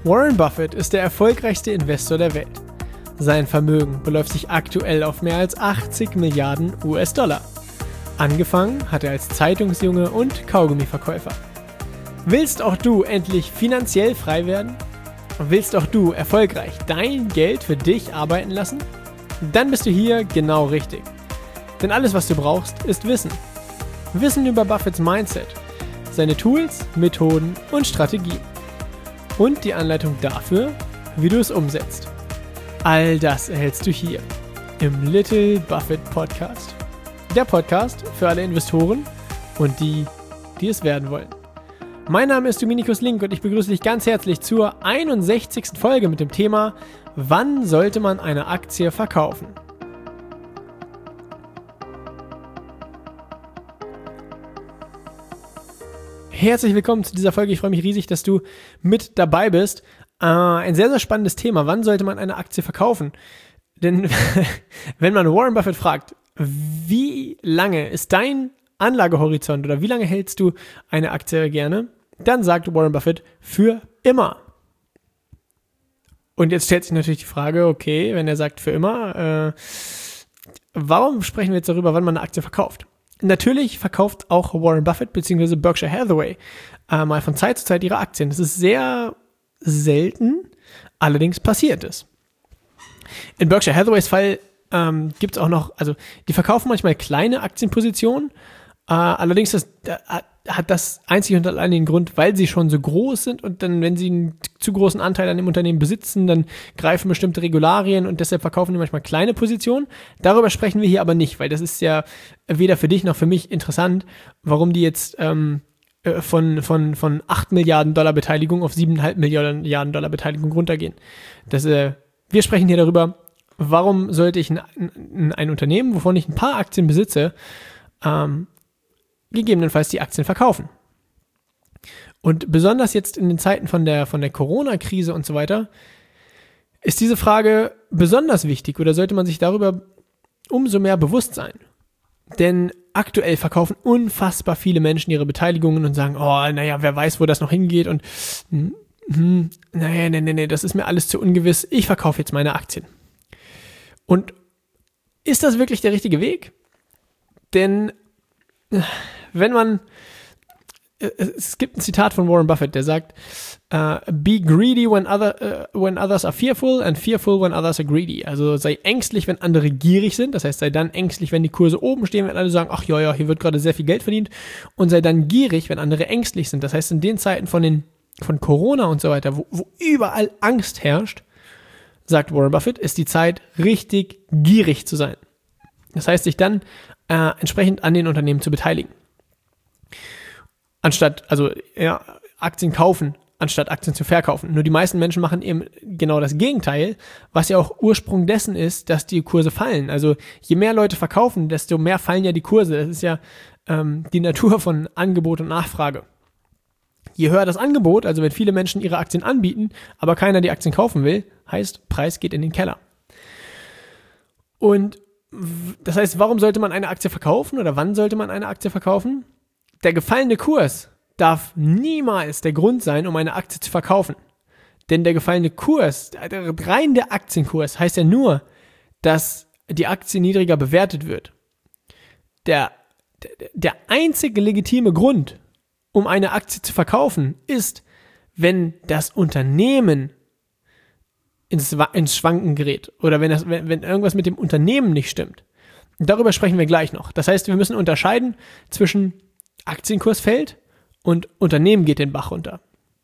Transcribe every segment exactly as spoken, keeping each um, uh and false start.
Warren Buffett ist der erfolgreichste Investor der Welt. Sein Vermögen beläuft sich aktuell auf mehr als achtzig Milliarden U S-Dollar. Angefangen hat er als Zeitungsjunge und Kaugummiverkäufer. Willst auch du endlich finanziell frei werden? Willst auch du erfolgreich dein Geld für dich arbeiten lassen? Dann bist du hier genau richtig. Denn alles, was du brauchst, ist Wissen. Wissen über Buffetts Mindset, seine Tools, Methoden und Strategien. Und die Anleitung dafür, wie du es umsetzt. All das erhältst du hier im Little Buffett Podcast. Der Podcast für alle Investoren und die, die es werden wollen. Mein Name ist Dominikus Link und ich begrüße dich ganz herzlich zur einundsechzigsten Folge mit dem Thema: Wann sollte man eine Aktie verkaufen? Herzlich willkommen zu dieser Folge. Ich freue mich riesig, dass du mit dabei bist. Äh, ein sehr, sehr spannendes Thema. Wann sollte man eine Aktie verkaufen? Denn wenn man Warren Buffett fragt, wie lange ist dein Anlagehorizont oder wie lange hältst du eine Aktie gerne, dann sagt Warren Buffett, für immer. Und jetzt stellt sich natürlich die Frage, okay, wenn er sagt für immer, äh, warum sprechen wir jetzt darüber, wann man eine Aktie verkauft? Natürlich verkauft auch Warren Buffett bzw. Berkshire Hathaway äh, mal von Zeit zu Zeit ihre Aktien. Das ist sehr selten, allerdings passiert es. In Berkshire Hathaways Fall ähm, gibt es auch noch, also die verkaufen manchmal kleine Aktienpositionen, äh, allerdings das, äh, hat das einzig und allein den Grund, weil sie schon so groß sind und dann, wenn sie einen zu großen Anteil an dem Unternehmen besitzen, dann greifen bestimmte Regularien und deshalb verkaufen die manchmal kleine Positionen. Darüber sprechen wir hier aber nicht, weil das ist ja weder für dich noch für mich interessant, warum die jetzt ähm, von, von, von acht Milliarden Dollar Beteiligung auf sieben Komma fünf Milliarden Dollar Beteiligung runtergehen. Das, äh, wir sprechen hier darüber, warum sollte ich ein, ein, ein Unternehmen, wovon ich ein paar Aktien besitze, ähm, gegebenenfalls die Aktien verkaufen. Und besonders jetzt in den Zeiten von der, von der Corona-Krise und so weiter, ist diese Frage besonders wichtig oder sollte man sich darüber umso mehr bewusst sein. Denn aktuell verkaufen unfassbar viele Menschen ihre Beteiligungen und sagen, oh, naja, wer weiß, wo das noch hingeht und hm, naja, nee, nee, nee, das ist mir alles zu ungewiss, ich verkaufe jetzt meine Aktien. Und ist das wirklich der richtige Weg? Denn wenn man, es gibt ein Zitat von Warren Buffett, der sagt, uh, be greedy when, other, uh, when others are fearful and fearful when others are greedy. Also sei ängstlich, wenn andere gierig sind, das heißt, sei dann ängstlich, wenn die Kurse oben stehen, wenn alle sagen, ach ja, ja, hier wird gerade sehr viel Geld verdient, und sei dann gierig, wenn andere ängstlich sind. Das heißt, in den Zeiten von, den, von Corona und so weiter, wo, wo überall Angst herrscht, sagt Warren Buffett, ist die Zeit, richtig gierig zu sein. Das heißt, sich dann äh, entsprechend an den Unternehmen zu beteiligen. Anstatt, also ja, Aktien kaufen, anstatt Aktien zu verkaufen. Nur die meisten Menschen machen eben genau das Gegenteil, was ja auch Ursprung dessen ist, dass die Kurse fallen. Also je mehr Leute verkaufen, desto mehr fallen ja die Kurse. Das ist ja ähm, die Natur von Angebot und Nachfrage. Je höher das Angebot, also wenn viele Menschen ihre Aktien anbieten, aber keiner die Aktien kaufen will, heißt, Preis geht in den Keller. Und das heißt, warum sollte man eine Aktie verkaufen oder wann sollte man eine Aktie verkaufen? Der gefallene Kurs darf niemals der Grund sein, um eine Aktie zu verkaufen. Denn der gefallene Kurs, rein der Aktienkurs, heißt ja nur, dass die Aktie niedriger bewertet wird. Der, der, der einzige legitime Grund, um eine Aktie zu verkaufen, ist, wenn das Unternehmen ins, ins Schwanken gerät oder wenn, das, wenn, wenn irgendwas mit dem Unternehmen nicht stimmt. Darüber sprechen wir gleich noch. Das heißt, wir müssen unterscheiden zwischen Aktienkurs fällt und Unternehmen geht den Bach runter.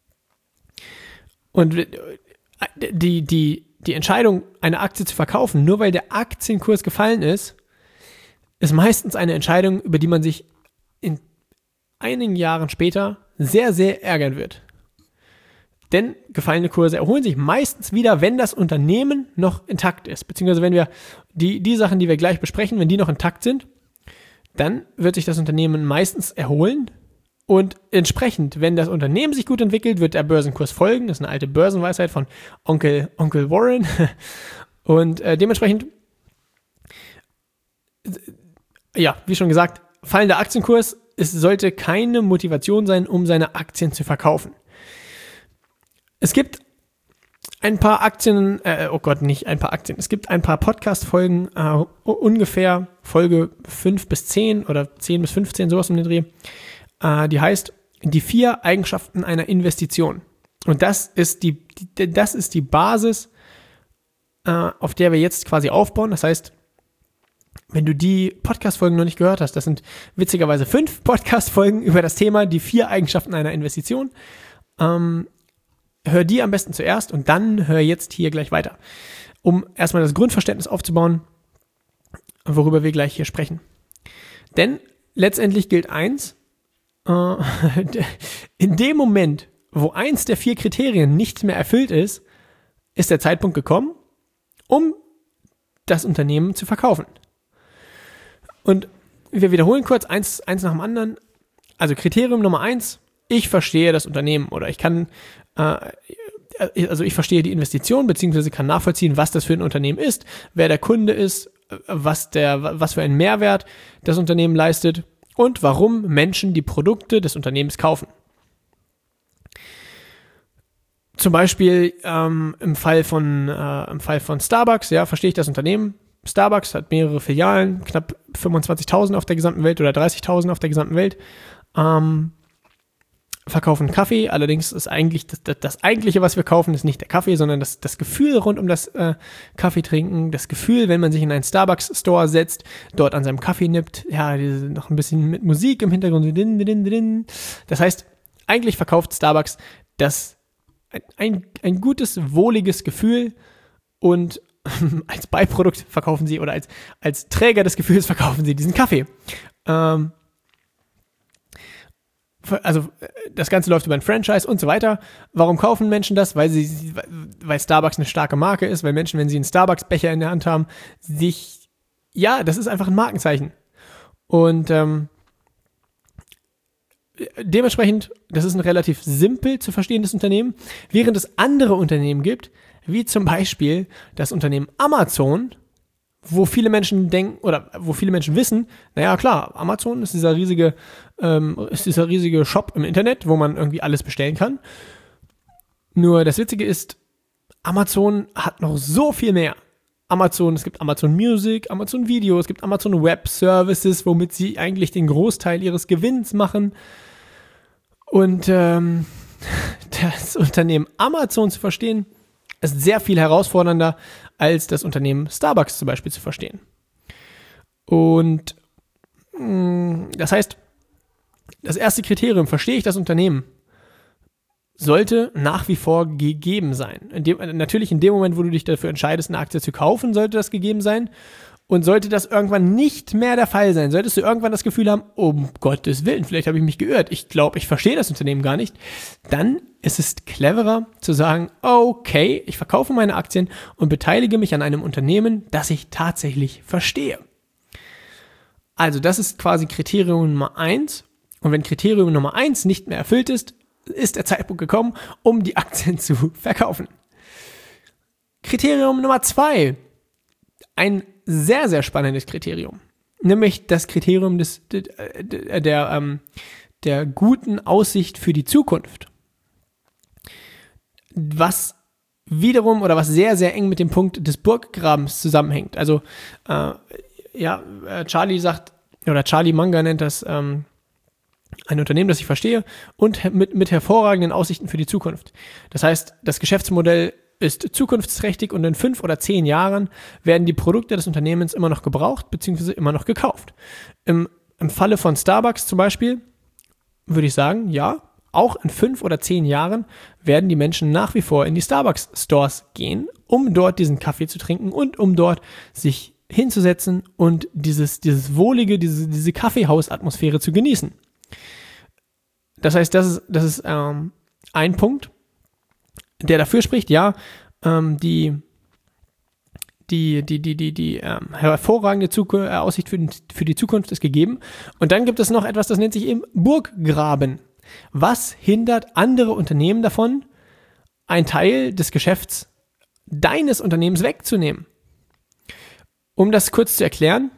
Und die, die, die Entscheidung, eine Aktie zu verkaufen, nur weil der Aktienkurs gefallen ist, ist meistens eine Entscheidung, über die man sich in einigen Jahren später sehr, sehr ärgern wird. Denn gefallene Kurse erholen sich meistens wieder, wenn das Unternehmen noch intakt ist. Beziehungsweise wenn wir die, die Sachen, die wir gleich besprechen, wenn die noch intakt sind, dann wird sich das Unternehmen meistens erholen und entsprechend, wenn das Unternehmen sich gut entwickelt, wird der Börsenkurs folgen. Das ist eine alte Börsenweisheit von Onkel, Onkel Warren. Und äh, dementsprechend, ja, wie schon gesagt, fallender Aktienkurs, es sollte keine Motivation sein, um seine Aktien zu verkaufen. Es gibt ein paar Aktien, äh, oh Gott, nicht ein paar Aktien. Es gibt ein paar Podcast-Folgen, äh, ungefähr Folge fünf bis zehn oder zehn bis fünfzehn, sowas um den Dreh. Äh, die heißt die vier Eigenschaften einer Investition. Und das ist die, die das ist die Basis, äh, auf der wir jetzt quasi aufbauen. Das heißt, wenn du die Podcast-Folgen noch nicht gehört hast, das sind witzigerweise fünf Podcast-Folgen über das Thema die vier Eigenschaften einer Investition. Ähm, hör die am besten zuerst und dann hör jetzt hier gleich weiter, um erstmal das Grundverständnis aufzubauen, worüber wir gleich hier sprechen. Denn letztendlich gilt eins, äh, in dem Moment, wo eins der vier Kriterien nicht mehr erfüllt ist, ist der Zeitpunkt gekommen, um das Unternehmen zu verkaufen. Und wir wiederholen kurz eins, eins nach dem anderen. Also Kriterium Nummer eins, ich verstehe das Unternehmen oder ich kann, äh, also ich verstehe die Investition beziehungsweise kann nachvollziehen, was das für ein Unternehmen ist, wer der Kunde ist, was, der, was für einen Mehrwert das Unternehmen leistet und warum Menschen die Produkte des Unternehmens kaufen. Zum Beispiel ähm, im Fall von äh, im Fall von Starbucks, ja, verstehe ich das Unternehmen. Starbucks hat mehrere Filialen, knapp fünfundzwanzigtausend auf der gesamten Welt oder dreißigtausend auf der gesamten Welt. Ähm, verkaufen Kaffee, allerdings ist eigentlich das, das, das Eigentliche, was wir kaufen, ist nicht der Kaffee, sondern das, das Gefühl rund um das äh, Kaffeetrinken, das Gefühl, wenn man sich in einen Starbucks-Store setzt, dort an seinem Kaffee nippt, ja, noch ein bisschen mit Musik im Hintergrund. Das heißt, eigentlich verkauft Starbucks das ein, ein, ein gutes, wohliges Gefühl und als Beiprodukt verkaufen sie oder als, als Träger des Gefühls verkaufen sie diesen Kaffee. Ähm, also das Ganze läuft über ein Franchise und so weiter. Warum kaufen Menschen das? Weil sie, weil Starbucks eine starke Marke ist, weil Menschen, wenn sie einen Starbucks-Becher in der Hand haben, sich, ja, das ist einfach ein Markenzeichen. Und ähm, dementsprechend, das ist ein relativ simpel zu verstehendes Unternehmen, während es andere Unternehmen gibt, wie zum Beispiel das Unternehmen Amazon, wo viele Menschen denken oder wo viele Menschen wissen, naja klar, Amazon ist dieser riesige, ähm, ist dieser riesige Shop im Internet, wo man irgendwie alles bestellen kann. Nur das Witzige ist, Amazon hat noch so viel mehr. Amazon, es gibt Amazon Music, Amazon Video, es gibt Amazon Web Services, womit sie eigentlich den Großteil ihres Gewinns machen. Und ähm, das Unternehmen Amazon zu verstehen, ist sehr viel herausfordernder, als das Unternehmen Starbucks zum Beispiel zu verstehen. Und mh, das heißt, das erste Kriterium, verstehe ich das Unternehmen, sollte nach wie vor gegeben sein. In dem, natürlich in dem Moment, wo du dich dafür entscheidest, eine Aktie zu kaufen, sollte das gegeben sein. Und sollte das irgendwann nicht mehr der Fall sein, solltest du irgendwann das Gefühl haben, um Gottes Willen, vielleicht habe ich mich geirrt, ich glaube, ich verstehe das Unternehmen gar nicht, dann ist es cleverer zu sagen, okay, ich verkaufe meine Aktien und beteilige mich an einem Unternehmen, das ich tatsächlich verstehe. Also das ist quasi Kriterium Nummer eins. Und wenn Kriterium Nummer eins nicht mehr erfüllt ist, ist der Zeitpunkt gekommen, um die Aktien zu verkaufen. Kriterium Nummer zwei. Ein sehr, sehr spannendes Kriterium. Nämlich das Kriterium des, der, der, der, ähm, der guten Aussicht für die Zukunft. Was wiederum oder was sehr, sehr eng mit dem Punkt des Burggrabens zusammenhängt. Also, äh, ja, Charlie sagt, oder Charlie Munger nennt das ähm, ein Unternehmen, das ich verstehe und mit, mit hervorragenden Aussichten für die Zukunft. Das heißt, das Geschäftsmodell ist zukunftsträchtig und in fünf oder zehn Jahren werden die Produkte des Unternehmens immer noch gebraucht bzw. immer noch gekauft. Im, im Falle von Starbucks zum Beispiel würde ich sagen, ja, auch in fünf oder zehn Jahren werden die Menschen nach wie vor in die Starbucks-Stores gehen, um dort diesen Kaffee zu trinken und um dort sich hinzusetzen und dieses, dieses wohlige, diese, diese Kaffeehausatmosphäre zu genießen. Das heißt, das ist, das ist ähm, ein Punkt, der dafür spricht, ja, ähm, die, die, die, die, die, die ähm, hervorragende Zuku- äh, Aussicht für, für die Zukunft ist gegeben. Und dann gibt es noch etwas, das nennt sich eben Burggraben. Was hindert andere Unternehmen davon, einen Teil des Geschäfts deines Unternehmens wegzunehmen? Um das kurz zu erklären,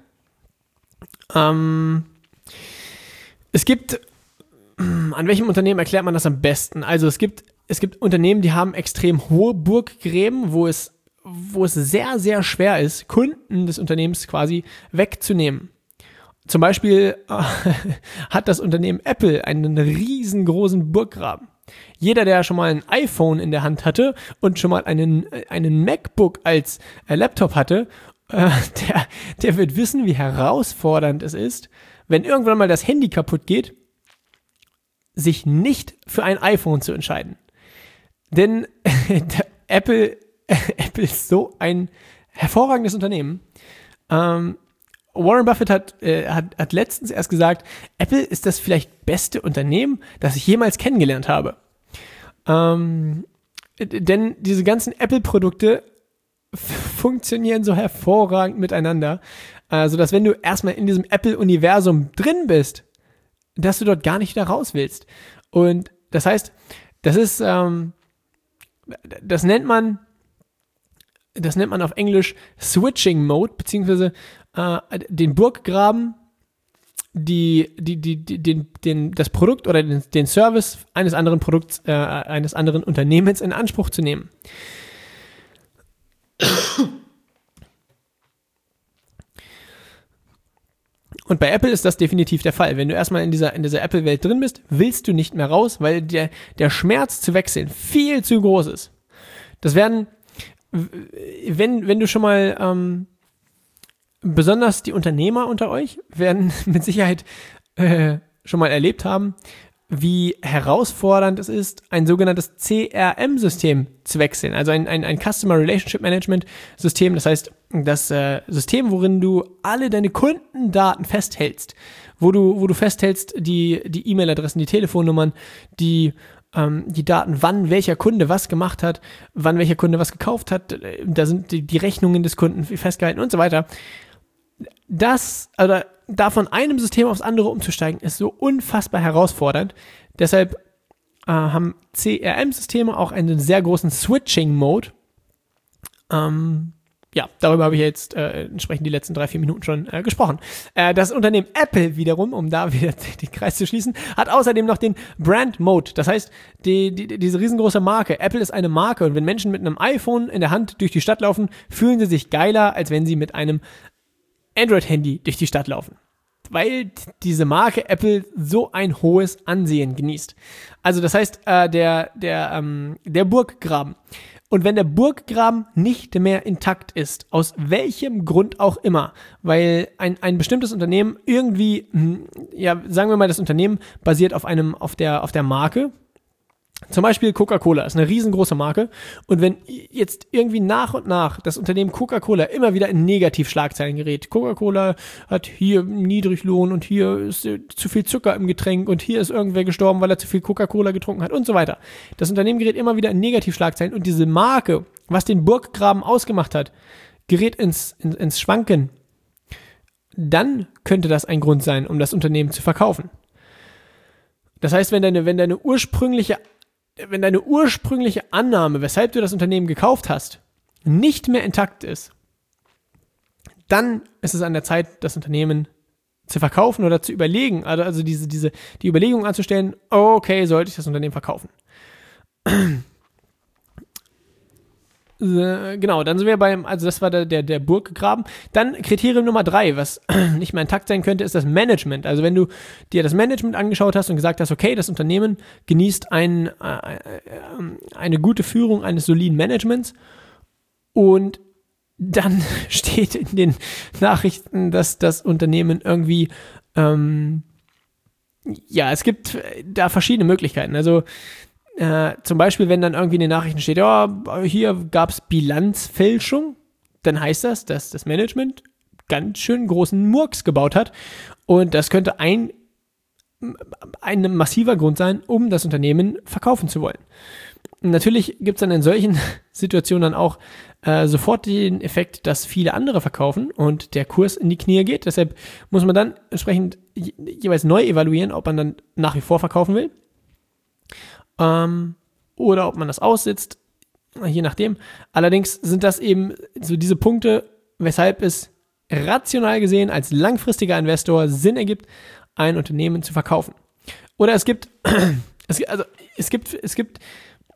ähm, es gibt, an welchem Unternehmen erklärt man das am besten? Also es gibt es gibt Unternehmen, die haben extrem hohe Burggräben, wo es, wo es sehr, sehr schwer ist, Kunden des Unternehmens quasi wegzunehmen. Zum Beispiel äh, hat das Unternehmen Apple einen riesengroßen Burggraben. Jeder, der schon mal ein iPhone in der Hand hatte und schon mal einen, einen MacBook als äh, Laptop hatte, äh, der, der wird wissen, wie herausfordernd es ist, wenn irgendwann mal das Handy kaputt geht, sich nicht für ein iPhone zu entscheiden. Denn Apple, Apple ist so ein hervorragendes Unternehmen. Ähm, Warren Buffett hat, äh, hat, hat letztens erst gesagt, Apple ist das vielleicht beste Unternehmen, das ich jemals kennengelernt habe. Ähm, denn diese ganzen Apple-Produkte f- funktionieren so hervorragend miteinander, äh, sodass wenn du erstmal in diesem Apple-Universum drin bist, dass du dort gar nicht wieder raus willst. Und das heißt, das ist, ähm, das nennt man, das nennt man auf Englisch Switching Mode, beziehungsweise äh, den Burggraben, die, die, die, die, den, den, das Produkt oder den, den Service eines anderen Produkts, äh, eines anderen Unternehmens in Anspruch zu nehmen. Und bei Apple ist das definitiv der Fall. Wenn du erstmal in dieser, in dieser Apple-Welt drin bist, willst du nicht mehr raus, weil der, der Schmerz zu wechseln viel zu groß ist. Das werden, wenn, wenn du schon mal, ähm, besonders die Unternehmer unter euch werden mit Sicherheit äh, schon mal erlebt haben, wie herausfordernd es ist, ein sogenanntes C R M-System zu wechseln. Also ein, ein, ein Customer Relationship Management System. Das heißt, das äh, System, worin du alle deine Kundendaten festhältst, wo du, wo du festhältst die, die E-Mail-Adressen, die Telefonnummern, die, ähm, die Daten, wann welcher Kunde was gemacht hat, wann welcher Kunde was gekauft hat. Da sind die, die Rechnungen des Kunden festgehalten und so weiter. Das, also da von einem System aufs andere umzusteigen, ist so unfassbar herausfordernd. Deshalb äh, haben C R M-Systeme auch einen sehr großen Switching-Mode. Ähm, ja, darüber habe ich jetzt äh, entsprechend die letzten drei, vier Minuten schon äh, gesprochen. Äh, das Unternehmen Apple wiederum, um da wieder den Kreis zu schließen, hat außerdem noch den Brand-Mode. Das heißt, die, die, diese riesengroße Marke. Apple ist eine Marke und wenn Menschen mit einem iPhone in der Hand durch die Stadt laufen, fühlen sie sich geiler, als wenn sie mit einem Android-Handy durch die Stadt laufen, weil diese Marke Apple so ein hohes Ansehen genießt. Also das heißt, äh, der, der, ähm, der Burggraben. Und wenn der Burggraben nicht mehr intakt ist, aus welchem Grund auch immer, weil ein, ein bestimmtes Unternehmen irgendwie, ja, sagen wir mal, das Unternehmen basiert auf einem, auf der, auf der Marke. Zum Beispiel Coca-Cola ist eine riesengroße Marke und wenn jetzt irgendwie nach und nach das Unternehmen Coca-Cola immer wieder in Negativschlagzeilen gerät, Coca-Cola hat hier Niedriglohn und hier ist zu viel Zucker im Getränk und hier ist irgendwer gestorben, weil er zu viel Coca-Cola getrunken hat und so weiter. Das Unternehmen gerät immer wieder in Negativschlagzeilen und diese Marke, was den Burggraben ausgemacht hat, gerät ins, ins, ins Schwanken. Dann könnte das ein Grund sein, um das Unternehmen zu verkaufen. Das heißt, wenn deine, wenn deine ursprüngliche wenn deine ursprüngliche Annahme, weshalb du das Unternehmen gekauft hast, nicht mehr intakt ist, dann ist es an der Zeit, das Unternehmen zu verkaufen oder zu überlegen, also, also diese, diese, die Überlegung anzustellen, okay, sollte ich das Unternehmen verkaufen? Genau, dann sind wir beim, also das war der, der, der Burggraben. Dann Kriterium Nummer drei, was nicht mehr intakt sein könnte, ist das Management. Also wenn du dir das Management angeschaut hast und gesagt hast, okay, das Unternehmen genießt ein, äh, eine gute Führung eines soliden Managements und dann steht in den Nachrichten, dass das Unternehmen irgendwie, ähm, ja, es gibt da verschiedene Möglichkeiten. Also Äh, zum Beispiel, wenn dann irgendwie in den Nachrichten steht, ja, hier gab es Bilanzfälschung, dann heißt das, dass das Management ganz schön großen Murks gebaut hat und das könnte ein, ein massiver Grund sein, um das Unternehmen verkaufen zu wollen. Und natürlich gibt es dann in solchen Situationen dann auch äh, sofort den Effekt, dass viele andere verkaufen und der Kurs in die Knie geht. Deshalb muss man dann entsprechend je- jeweils neu evaluieren, ob man dann nach wie vor verkaufen will. Ähm, oder ob man das aussitzt, je nachdem. Allerdings sind das eben so diese Punkte, weshalb es rational gesehen als langfristiger Investor Sinn ergibt, ein Unternehmen zu verkaufen. Oder es gibt, es, also es gibt, es gibt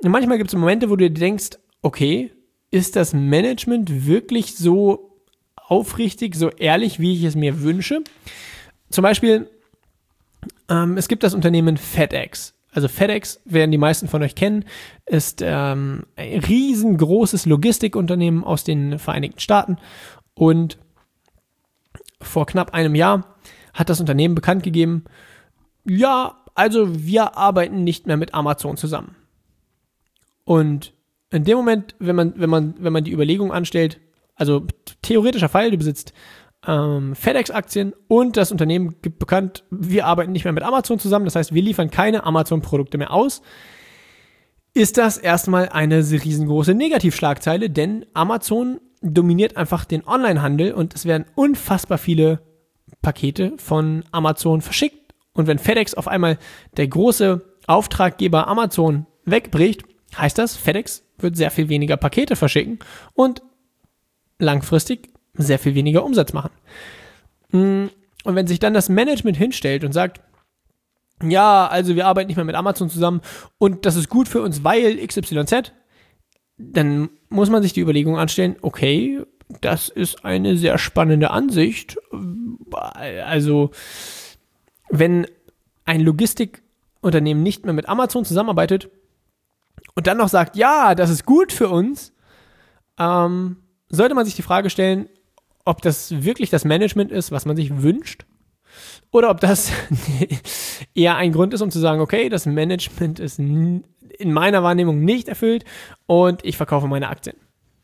Und manchmal gibt es Momente, wo du dir denkst, okay, ist das Management wirklich so aufrichtig, so ehrlich, wie ich es mir wünsche? Zum Beispiel, ähm, es gibt das Unternehmen FedEx. Also FedEx, werden die meisten von euch kennen, ist ähm, ein riesengroßes Logistikunternehmen aus den Vereinigten Staaten. Und vor knapp einem Jahr hat das Unternehmen bekannt gegeben, ja, also wir arbeiten nicht mehr mit Amazon zusammen. Und in dem Moment, wenn man, wenn man, wenn man die Überlegung anstellt, also theoretischer Fall, du besitzt ähm, FedEx-Aktien und das Unternehmen gibt bekannt, wir arbeiten nicht mehr mit Amazon zusammen, das heißt, wir liefern keine Amazon-Produkte mehr aus, ist das erstmal eine riesengroße Negativschlagzeile, denn Amazon dominiert einfach den Onlinehandel und es werden unfassbar viele Pakete von Amazon verschickt. Und wenn FedEx auf einmal der große Auftraggeber Amazon wegbricht, heißt das, FedEx wird sehr viel weniger Pakete verschicken und langfristig sehr viel weniger Umsatz machen. Und wenn sich dann das Management hinstellt und sagt, ja, also wir arbeiten nicht mehr mit Amazon zusammen und das ist gut für uns, weil X Y Z, dann muss man sich die Überlegung anstellen, okay, das ist eine sehr spannende Ansicht. Also, wenn ein Logistikunternehmen nicht mehr mit Amazon zusammenarbeitet und dann noch sagt, ja, das ist gut für uns, ähm, sollte man sich die Frage stellen, ob das wirklich das Management ist, was man sich wünscht, oder ob das eher ein Grund ist, um zu sagen, okay, das Management ist in meiner Wahrnehmung nicht erfüllt und ich verkaufe meine Aktien.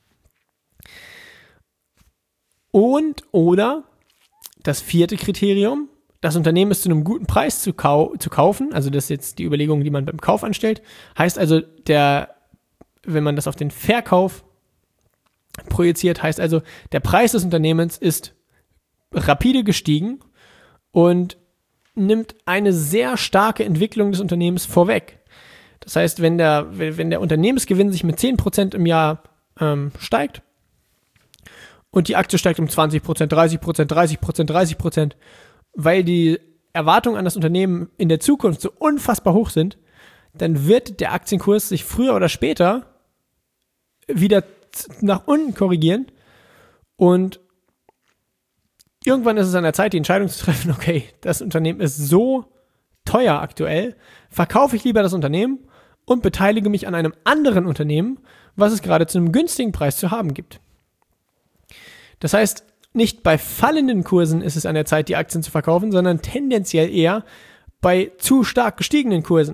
Und oder das vierte Kriterium, das Unternehmen ist zu einem guten Preis zu, kau- zu kaufen, also das ist jetzt die Überlegung, die man beim Kauf anstellt, heißt also, der, wenn man das auf den Verkauf projiziert, heißt also, der Preis des Unternehmens ist rapide gestiegen und nimmt eine sehr starke Entwicklung des Unternehmens vorweg. Das heißt, wenn der, wenn der Unternehmensgewinn sich mit zehn Prozent im Jahr ähm, steigt und die Aktie steigt um zwanzig Prozent, dreißig Prozent, dreißig Prozent, dreißig Prozent, weil die Erwartungen an das Unternehmen in der Zukunft so unfassbar hoch sind, dann wird der Aktienkurs sich früher oder später wieder nach unten korrigieren und irgendwann ist es an der Zeit, die Entscheidung zu treffen, okay, das Unternehmen ist so teuer aktuell, verkaufe ich lieber das Unternehmen und beteilige mich an einem anderen Unternehmen, was es gerade zu einem günstigen Preis zu haben gibt. Das heißt, nicht bei fallenden Kursen ist es an der Zeit, die Aktien zu verkaufen, sondern tendenziell eher bei zu stark gestiegenen Kursen.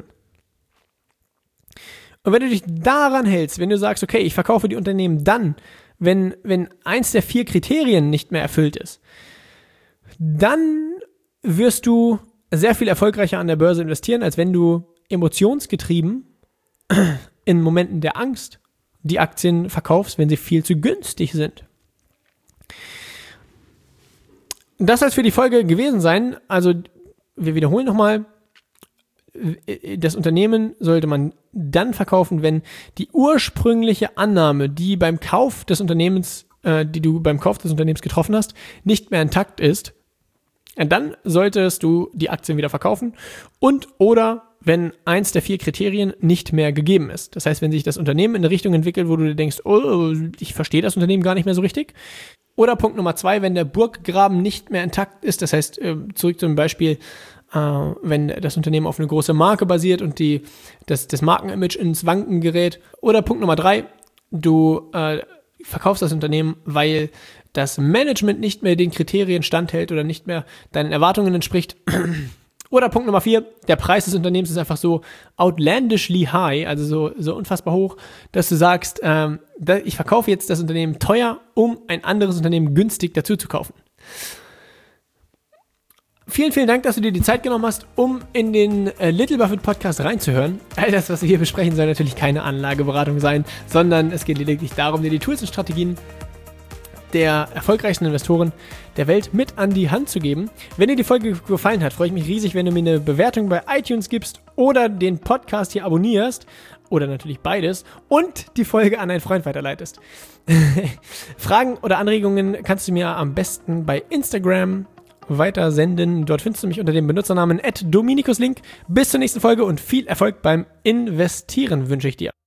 Und wenn du dich daran hältst, wenn du sagst, okay, ich verkaufe die Unternehmen dann, wenn, wenn eins der vier Kriterien nicht mehr erfüllt ist, dann wirst du sehr viel erfolgreicher an der Börse investieren, als wenn du emotionsgetrieben in Momenten der Angst die Aktien verkaufst, wenn sie viel zu günstig sind. Das soll es für die Folge gewesen sein. Also wir wiederholen nochmal, das Unternehmen sollte man dann verkaufen, wenn die ursprüngliche Annahme, die beim Kauf des Unternehmens, äh, die du beim Kauf des Unternehmens getroffen hast, nicht mehr intakt ist. Und dann solltest du die Aktien wieder verkaufen und oder wenn eins der vier Kriterien nicht mehr gegeben ist. Das heißt, wenn sich das Unternehmen in eine Richtung entwickelt, wo du dir denkst, oh, ich verstehe das Unternehmen gar nicht mehr so richtig. Oder Punkt Nummer zwei, wenn der Burggraben nicht mehr intakt ist. Das heißt, zurück zum Beispiel, wenn das Unternehmen auf eine große Marke basiert und die, das, das Markenimage ins Wanken gerät. Oder Punkt Nummer drei, du äh, verkaufst das Unternehmen, weil das Management nicht mehr den Kriterien standhält oder nicht mehr deinen Erwartungen entspricht. Oder Punkt Nummer vier, der Preis des Unternehmens ist einfach so outlandishly high, also so, so unfassbar hoch, dass du sagst, ähm, ich verkaufe jetzt das Unternehmen teuer, um ein anderes Unternehmen günstig dazu zu kaufen. Vielen, vielen Dank, dass du dir die Zeit genommen hast, um in den äh, Little Buffett Podcast reinzuhören. All das, was wir hier besprechen, soll natürlich keine Anlageberatung sein, sondern es geht lediglich darum, dir die Tools und Strategien der erfolgreichsten Investoren der Welt mit an die Hand zu geben. Wenn dir die Folge gefallen hat, freue ich mich riesig, wenn du mir eine Bewertung bei iTunes gibst oder den Podcast hier abonnierst oder natürlich beides und die Folge an einen Freund weiterleitest. Fragen oder Anregungen kannst du mir am besten bei Instagram weitersenden. Dort findest du mich unter dem Benutzernamen at dominicuslink. Bis zur nächsten Folge und viel Erfolg beim Investieren wünsche ich dir.